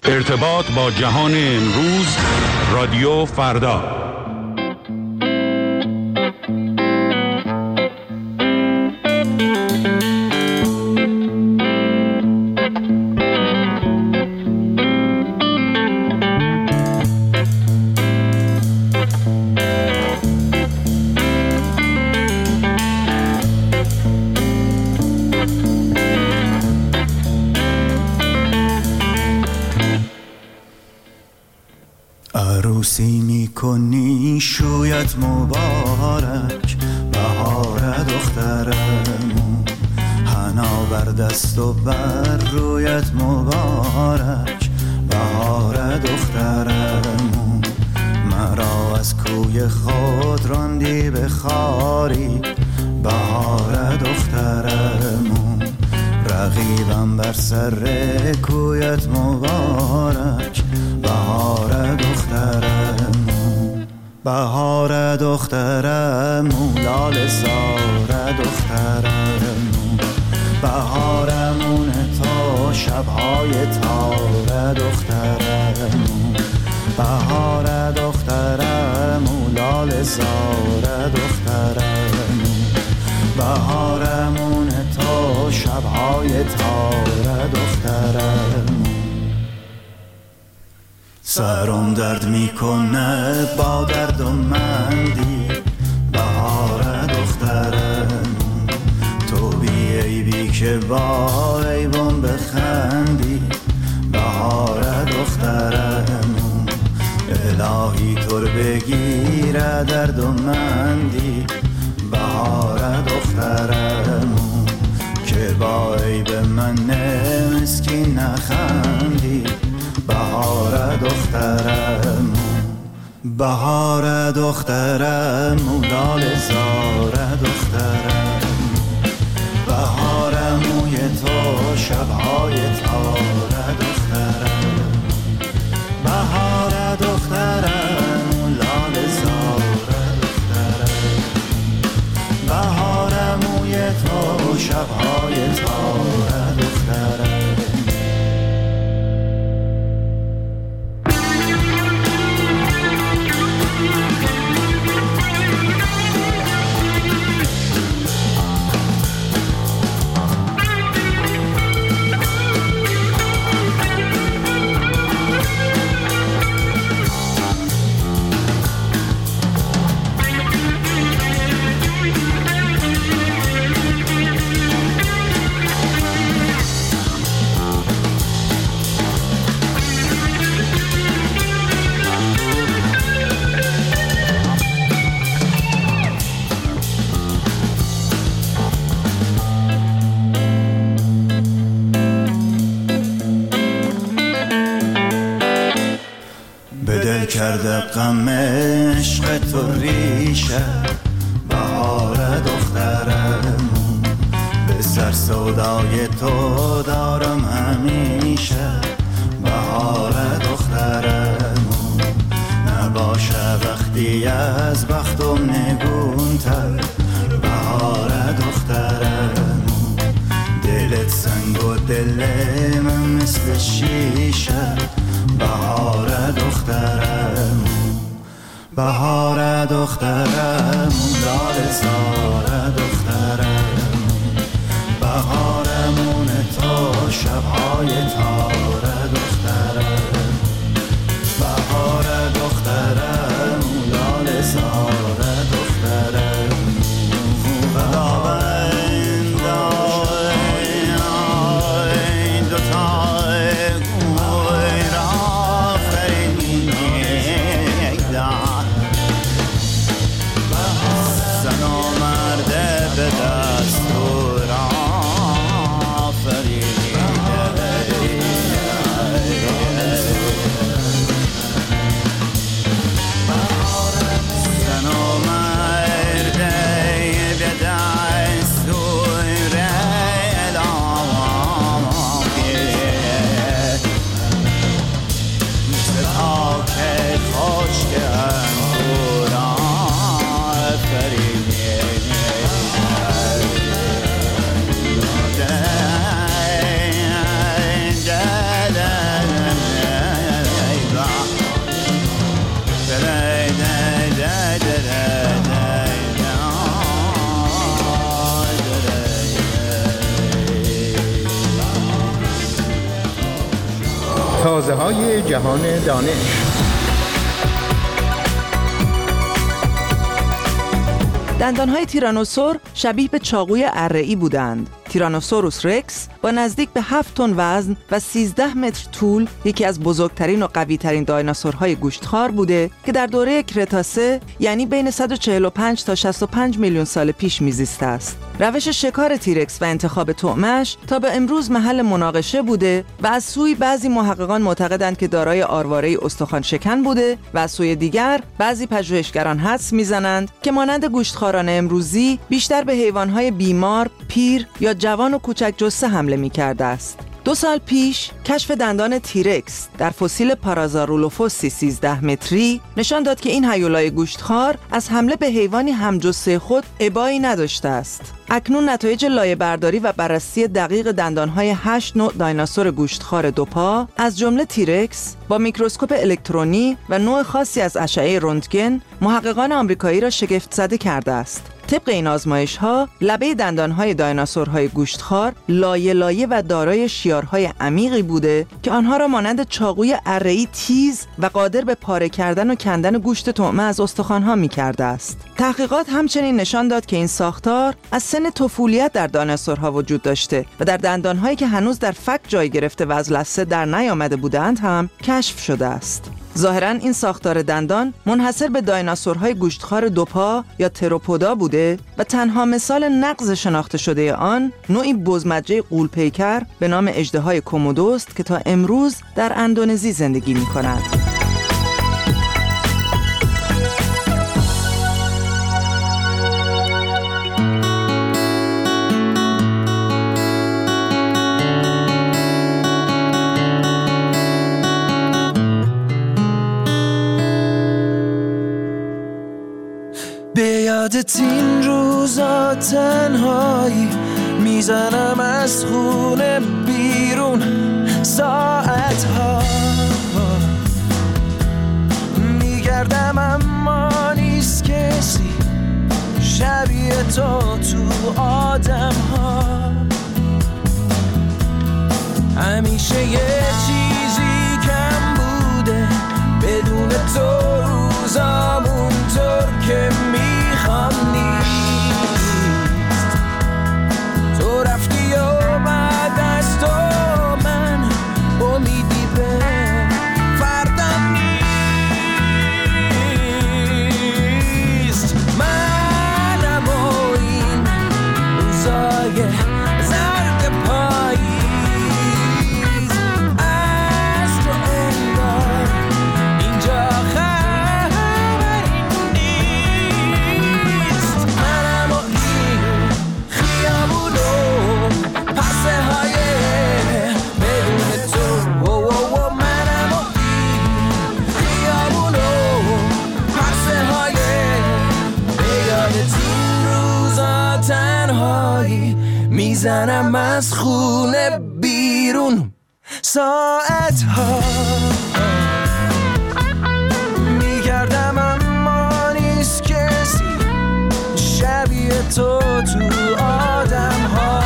ارتباط با جهان امروز، رادیو فردا. عروسی میکنی شویت مبارک، بهار دخترمون، حنا بر دست و بر رویت مبارک، بهار دخترمون. مرا از کوی خود راندی به خاری، بهار دخترمون. رقیبم بر سر کویت مبارک، بهار دخترمون. بهار دخترمون، لاله زار دخترمون. بهارمون تا شبهای تار دخترمون. بهار دخترمون، لاله زار دخترمون. بهارمون تا شبهای تار دخترمون. سرم درد میکنه با درد و مندی، بهار دخترمون. تو بی عیبی که با عیبم بخندی، بهار دخترمون. الهی طور بگیره درد و مندی، بهار دخترمون. که با عیب من مسکین نخندی، بهار دخترمون. بهار دخترمون، لاله زار دخترمون. بهارموی تو شبهای تار دخترمون. بهار دخترمون، لاله زار دخترمون. بهارموی تو شبهای تار دخترمون. کرده غم عشق تو ریشه، بهار دخترمون. به سر سودای تو دارم همیشه، بهار دخترمون. نباشه وقتی از بختم نگونتر، بهار دخترمون. دلت سنگ و دل من مثل شیشه، بهار دخترمون. بهار دخترمون، لاله زار دخترمون. بهارمون تا شبهای تار دخترمون. بهار دخترمون، لاله زار دخترمون. دو تا سازه‌های جهان دانش. دندانهای تیرانوسور شبیه به چاقوی اره‌ای بودند. تیرانوسوروس رکس با نزدیک به 7 تن وزن و 13 متر طول یکی از بزرگترین و قوی‌ترین دایناسورهای گوشتخوار بوده که در دوره کرتاسه یعنی بین 145 تا 65 میلیون سال پیش میزیسته است. روش شکار تیرکس و انتخاب طعمش تا به امروز محل مناقشه بوده و از سوی بعضی محققان معتقدند که دارای آرواره استخوان شکن بوده و از سوی دیگر بعضی پژوهشگران حدس میزنند که مانند گوشتخواران امروزی بیشتر به حیوانهای بیمار، پیر یا جوان و کوچک جثه حمله می‌کرده است. 2 سال پیش کشف دندان تیرکس در فسیل پارازارولوفوسی 13 متری نشان داد که این هیولای گوشتخوار از حمله به حیوانی همجثه خود ابایی نداشته است. اکنون نتایج لایه‌برداری و بررسی دقیق دندانهای 8 نوع دایناسور گوشتخوار دوپا از جمله تیرکس با میکروسکوپ الکترونی و نوع خاصی از اشعه رنتگن محققان آمریکایی را شگفت زده کرده است. طبق این آزمایش‌ها لبه دندان‌های دایناسورهای گوشتخوار لایه و دارای شیارهای عمیقی بوده که آنها را مانند چاقوی اره‌ای تیز و قادر به پاره کردن و کندن گوشت طعمه از استخوان‌ها می‌کرده است. تحقیقات همچنین نشان داد که این ساختار از سن طفولیت در دایناسورها وجود داشته و در دندان‌هایی که هنوز در فک جای گرفته و از لثه در نیامده بودند هم کشف شده است. ظاهراً این ساختار دندان منحصر به دایناسورهای گوشتخوار دوپا یا تروپودا بوده و تنها مثال نقض شناخته شده آن نوعی بزمجه غول‌پیکر به نام اژدهای کومودو است که تا امروز در اندونزی زندگی می‌کند. یادت این روزا تنهایی میزنم از خونه بیرون ساعتها میگردم اما نیست کسی شبیه تو آدم ها همیشه یه چیزی کم بوده بدون تو روزامون طور که میخوام نیست تو رفتی و بعد از تو من امیدی به فردم نیست منم و این روزای زرد پاییز از تو انگار اینجا میزنم از خونه بیرون ساعتها میگردم اما نیست کسی شبیه تو آدم ها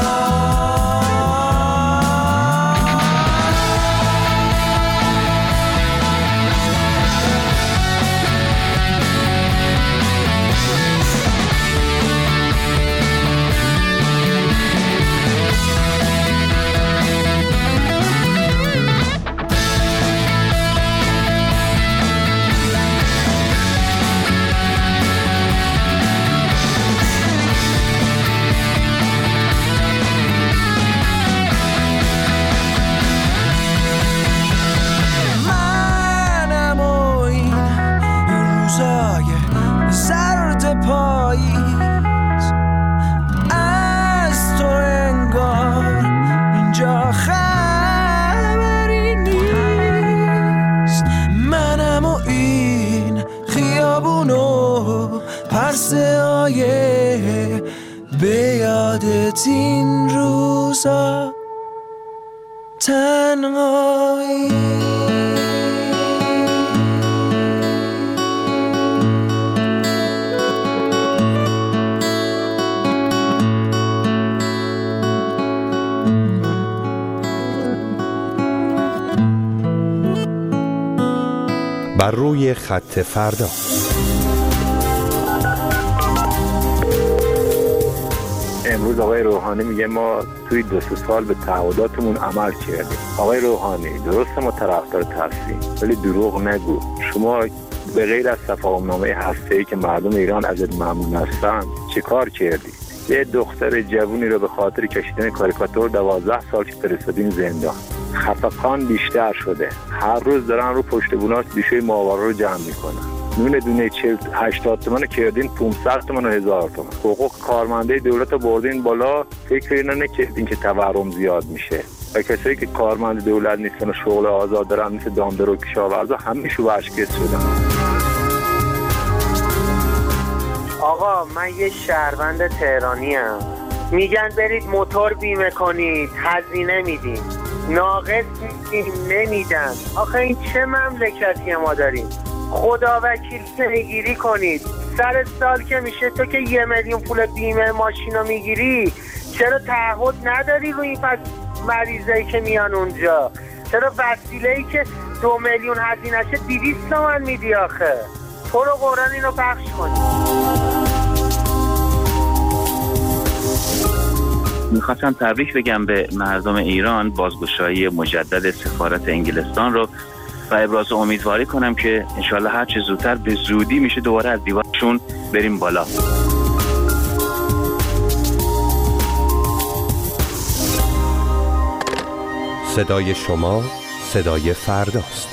به یادت این روزا تنهایی بر روی خط فردا. امروز آقای روحانی میگه ما توی 2 سال به تعهداتمون عمل کردیم. آقای روحانی درسته ما طرفدارت هستیم ولی دروغ نگو. شما به غیر از تفاهم‌نامه هسته‌ای که مردم ایران ازت ممنون هستن چه کار کردی؟ یه دختر جوونی رو به خاطر کشیدن کاریکاتور 12 سال که فرستادین زندان. خفقان بیشتر شده. هر روز دارن رو پشت بوناش بیشوی ماورا رو جمع میکنن. نون دونه 80 تومن کردین 500 تومن و 1000 تومن. حقوق کارمنده دولت رو بردین بالا. فکر اینو نکردین که تورم زیاد میشه. و کسایی که کارمند دولت نیستن و شغل آزاد دارن مثل دامدار و کشاورزا همه‌شون ورشکست شدن. آقا من یه شهروند تهرانیم. میگن برید موتور بیمه کنید، هزینه میدین، ناقص میدین، نمیدن. آخه این چه مملکتی ما داریم؟ خدا وکیل پیگیری کنید. سر سال که میشه تو که 1 میلیون پول بیمه ماشین رو میگیری، چرا تعهد نداری روی این مریضایی که میان اونجا؟ چرا وسیله‌ای که 2 میلیون هزینه‌شه 200 تومن میدی؟ آخه تو رو قرآن اینو پخش کنی. میخواستم تبریک بگم به مردم ایران بازگشایی مجدد سفارت انگلستان رو و ابراز امیدواری کنم که انشالله هر چه زودتر به زودی میشه دوباره از دیوارشون بریم بالا. صدای شما صدای فرداست.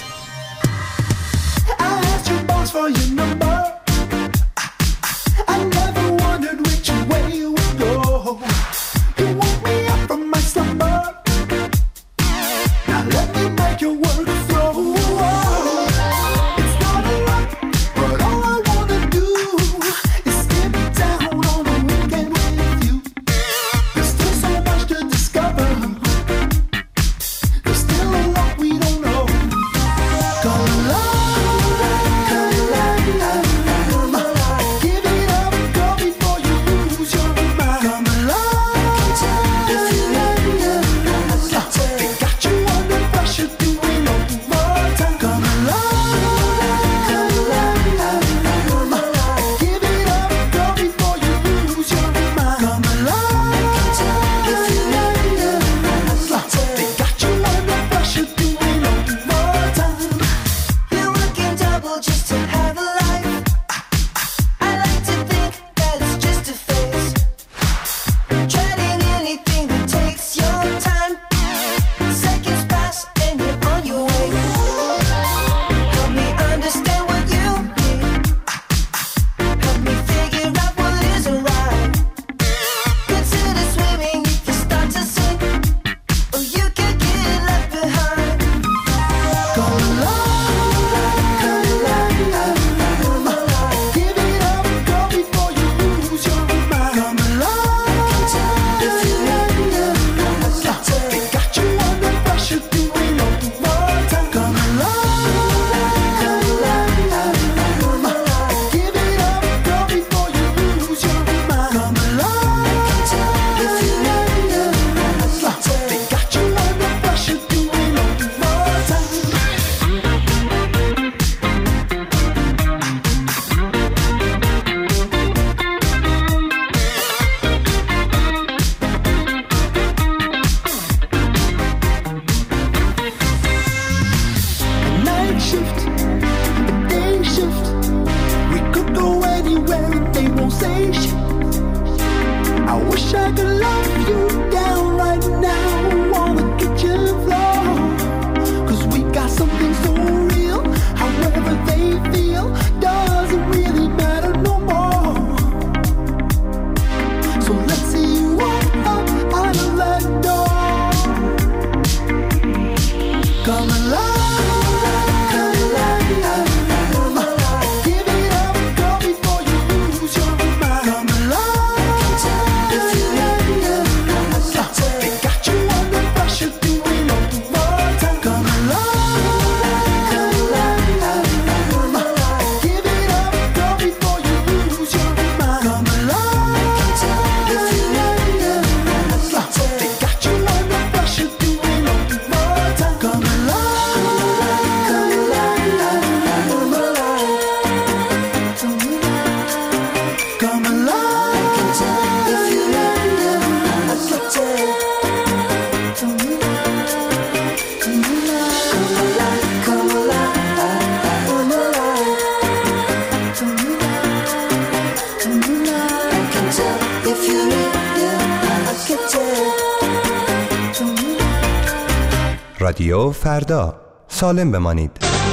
رادیو فردا. سالم بمانید.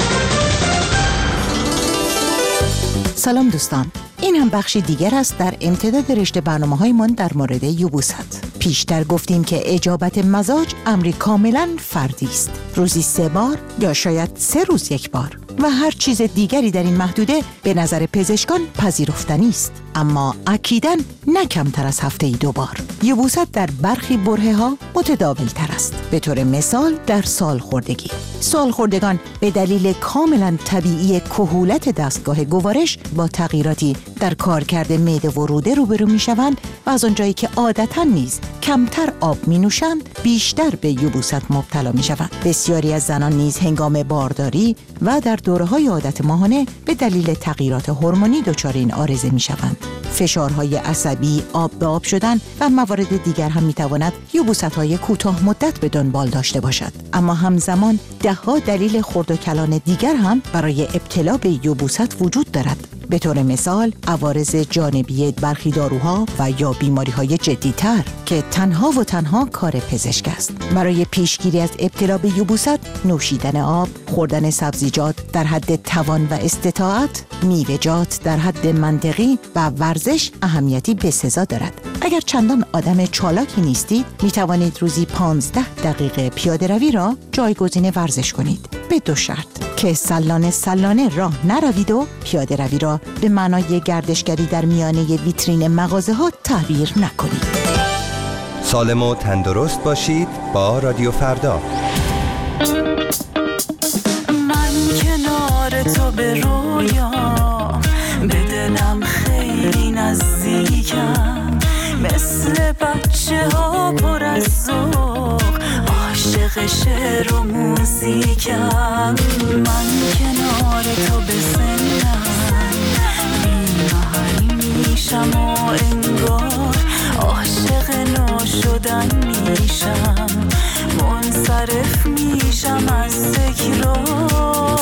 سلام دوستان، این هم بخشی دیگر است در امتداد رشته برنامه‌هایمان در مورد یبوست. پیشتر گفتیم که اجابت مزاج امری کاملا فردی است. روزی 3 بار یا شاید 3 روز 1 بار و هر چیز دیگری در این محدوده به نظر پزشکان پذیرفتنی است، اما اکیداً نه کمتر از هفته‌ای 2 بار. یبوست در برخی برهه‌ها متداول تر است. به طور مثال در سالخوردگی. سالخوردگان به دلیل کاملا طبیعی کهولت دستگاه گوارش با تغییراتی در کارکرد معده و روده روبرو می‌شوند و از آنجایی که عادتاً نیز کمتر آب می‌نوشند بیشتر به یبوست مبتلا می‌شوند. بسیاری از زنان نیز هنگام بارداری و در دوره‌های عادت ماهانه به دلیل تغییرات هورمونی دچار این عارضه می‌شوند. فشارهای عصبی، آب به آب شدن و موارد دیگر هم می‌تواند یبوست‌های کوتاه مدت به دنبال داشته باشد. اما همزمان ده‌ها دلیل خرد و کلان دیگر هم برای ابتلا به یبوست وجود دارد. به طور مثال عوارض جانبی برخی داروها و یا بیماری‌های جدی‌تر که تنها کار پزشک است. برای پیشگیری از ابتلا به یبوست، نوشیدن آب، خوردن سبزیجات در حد توان و استطاعت، میوه‌جات در حد منطقی و ورزش اهمیتی بسزا دارد. اگر چندان آدم چالاکی نیستید، می توانید روزی 15 دقیقه پیاده روی را جایگزین ورزش کنید. به 2 شرط که سلانه راه نروید و پیاده روی را به معنای گردشگری در میانه ویترین مغازه ها تعبیر نکنید. سالم و تندرست باشید با رادیو فردا. من کنار تو به رویام، به دلم خیلی نزدیکم، مثل بچه ها پر از ذوق، عاشق شعر و موزیکم. من کنار تو به سنم بی محل میشم و انگار عاشق نو شدن میشم، منصرف میشم از تکرار،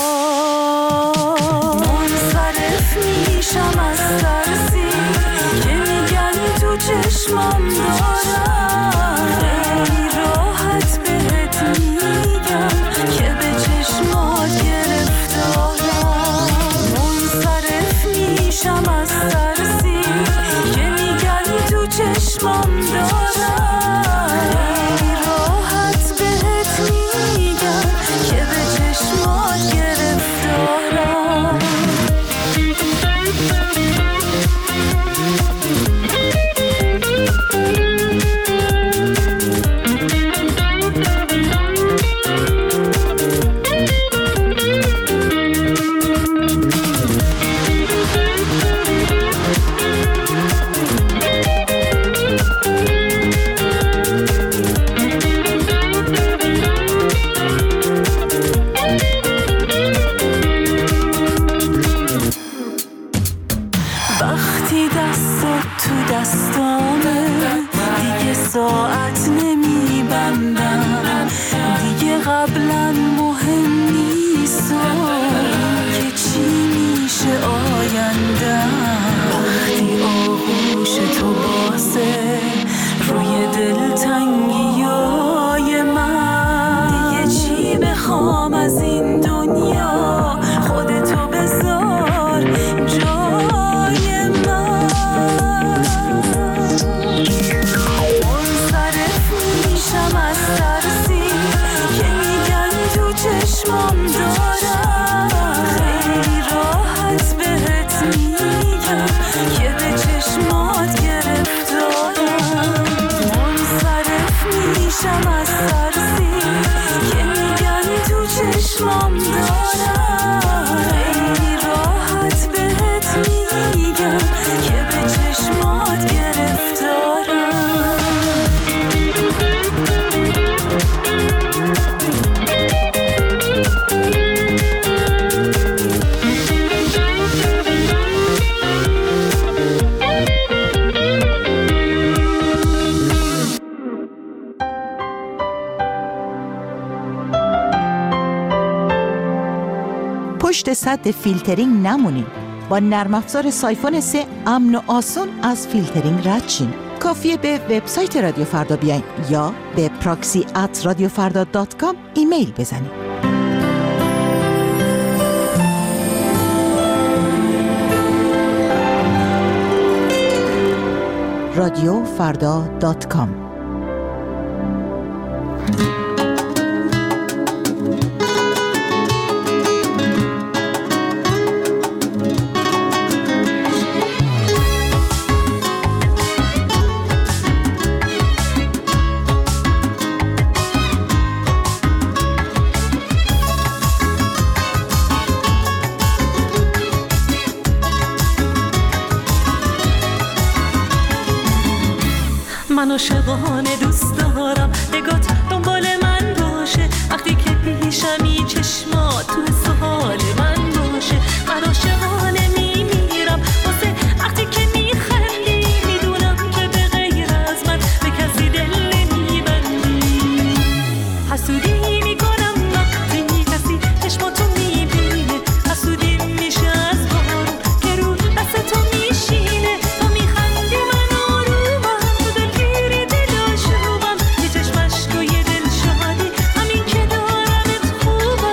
منصرف میشم از ترسی که میگن تو چشمم دارم، خیلی راحت بهت میگم که به چشمات گرفتارم، منصرف میشم از ترسی که میگن تو چشمم دارم، خیلی راحت بهت میگم که به چشمات گرفتارم. وقتی دستت تو دستامه دیگه ساعت نمیبندم، دیگه قبلا مهم نیست که چی میشه آیندم، وقتی آغوش تو بازه روی دلتنگیای من، دیگه چی بخوام از این دنیا، خودتو بذار جای من، منصرف میشم از ترسی که میگن تو چشمام دارم، خیلی راحت بهت میگم که به چشمات گرفتارم، منصرف میشم از ترسی که میگن تو چشمام دارم، خیلی راحت بهت میگم که به چشمات گرفتارم. پشت سد فیلترینگ نمونید. با نرم افزار سایفون 3 امن و آسان از فیلترینگ رد شین. کافیه به وبسایت رادیو فردا بیاین یا به proxy@radiofarda.com ایمیل بزنید. radiofarda.com من عاشقانه دوست دارم نگات دنبال من باشه، وقتی که پیشمی چشمات تو سوال من باشه. من عاشقانه میمیرم واسه وقتی که میخندی، میدونم که به غیر از من به کسی دل نمیبندی. حسودی میکنم وقتی کسی چشماتو میبینه، حسودی میشه از بارون که رو دست تو میشینه. تو میخندی من آرومم، تو دلگیری دلاشوبم، یه چشمش تو یه دل شادی، همین که دارمت خوبم.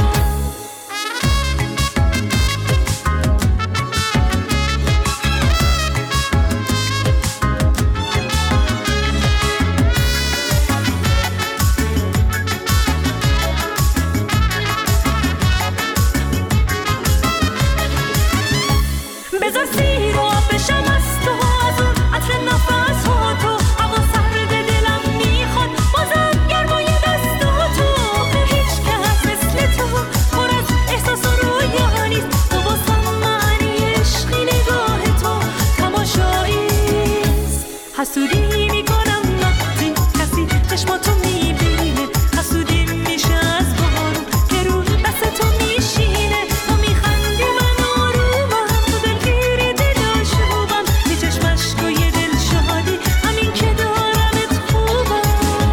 بذار سیر و آب بشم از تو، از اون عطر نفس ها تو، هوا سرد دلم میخواد بازم گرمای دستاتو. هیچ کس مثل تو پر از احساس و رویا نیست، تو واسم معنی عشقی، نگاه تو تماشاییست. حسودی میکنم وقتی کسی چشماتو میبینه، حسودی میشه از بارون که رو دست تو میشینه. تو میخندی من آرومم، تو دلگیری دلاشوبم، یه چشمش تو یه دل شادی، همین که دارمت خوبم.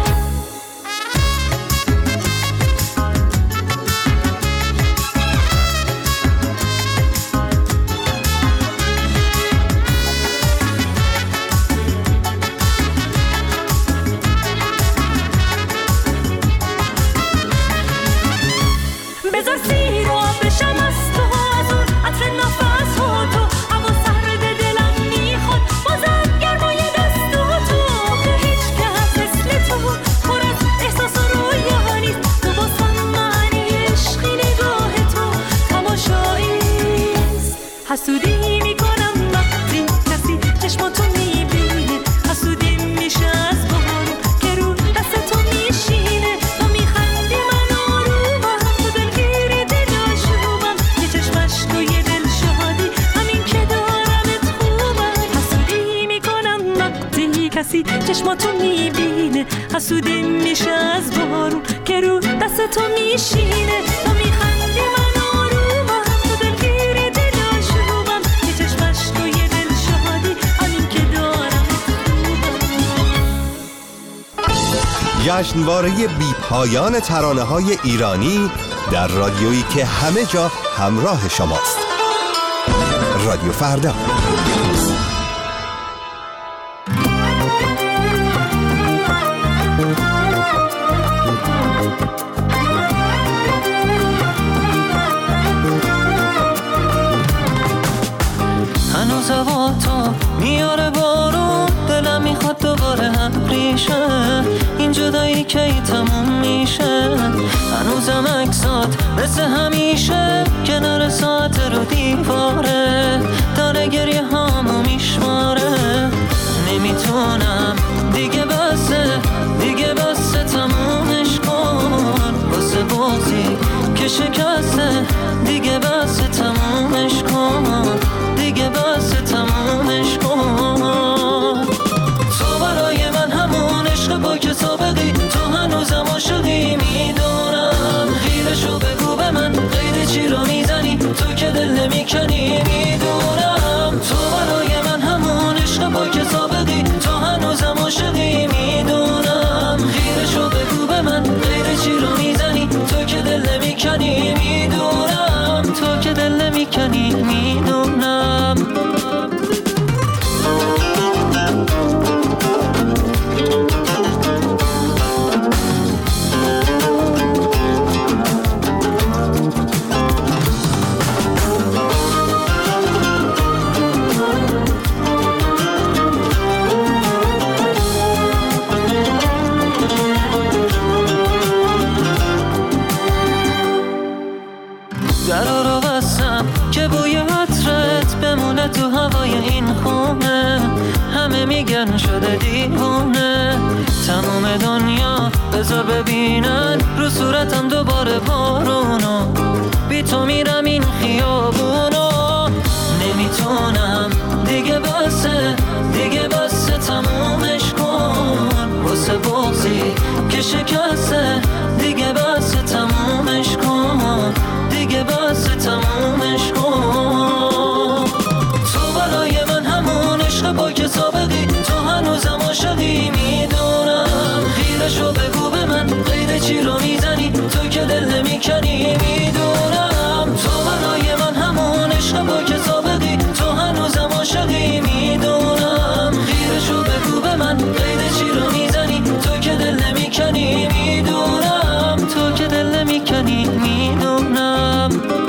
بذار سیر و آب بشم از تو، از اون عطر نفس ها تو، هوا سرد دلم میخواد بازم گرمای دستاتو. هیچ کس مثل تو پر از احساس و رویا نیست، تو واسم معنی عشقی، نگاه تو تماشاییست. حسودی میکنم وقتی کسی چشماتو میبینه، حسودی میشه از بارون که رو دست تو میشینه. تو میخندی من آرومم، تو دلگیری دلاشوبم، یه چشمش تو یه دل شادی، همین که دارمت خوبم. حسودی میکنم وقتی کسی چشماتو میبینه، حسودی میشه از بارون که رو دست تو میشینه. تو میخندی من آرومم، تو دلگیری دلاشوبم، یه چشمش تو یه دل شادی، همین که دارمت خوبم. جشنواره بی پایان ترانه‌های ایرانی در رادیویی که همه جا همراه شماست. رادیو فردا. هنوز هوا تو میاره بارون، دلم میخواد دوباره ابریشه، این جدایی کی تموم میشه. هنوزم عکسات مثل همیشه کنار ساعت رو دیواره، داره گریه هامو میشماره. نمیتونم دیگه بسه تمومش کن، واسه بغضی که شکسته دیگه بسه تمومش کن، دیگه بسه تمومش کن. تو برای من همون عشق با که سابقی، تو هنوزم عاشقی میدونم. خیرشو بگو به من، غیر چی رو میزنی تو که دل نمیکنی میدونم. تو برای من همون عشق با که سابقی، تو هنوزم عاشقی میدونم. خیرشو بگو به من، غیر چی رو میزنی تو که دل نمیکنی میدونم، تو که دل نمیکنی میدونم. درا رو بستم که بوی عطرت بمونه تو هوای این خونه. همه میگن شده دیوونه، تمام دنیا بذار ببینن رو صورتم دوباره بارونو. بی تو میرم این خیابونو، نمیتونم دیگه بسه، دیگه بسه تمومش کن. واسه بغضی که شکسته دیگه بسه تمومش کن، دیگه بسه تمومش کن. تو برای من همون عشق پاک سابقی، تو هنوزم عاشقی میدونم. خیرشو بگو به من، قید چی رو میزنی تو که دل نمیکنی میدونم. تو برای من همون عشق پاک سابقی، تو هنوزم عاشقی میدونم. خیرشو بگو به من، قید چی رو میزنی تو که دل نمیکنی میدونم، تو که دل نمیکنی میدونم.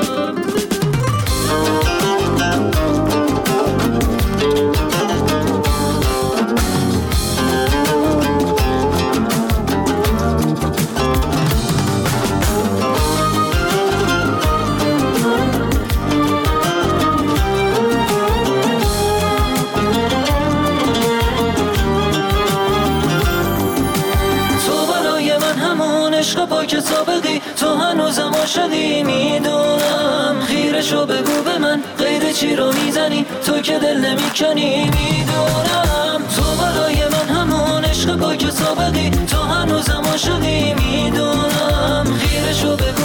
عشق پاک سابقی، تو هنوزم عاشقی میدونم. خیرشو بگو به من، غیر چی رو میزنی تو که دل نمیکنی میدونم. تو برای من همون عشق پاک سابقی، تو هنوزم عاشقی میدونم. خیرشو بگو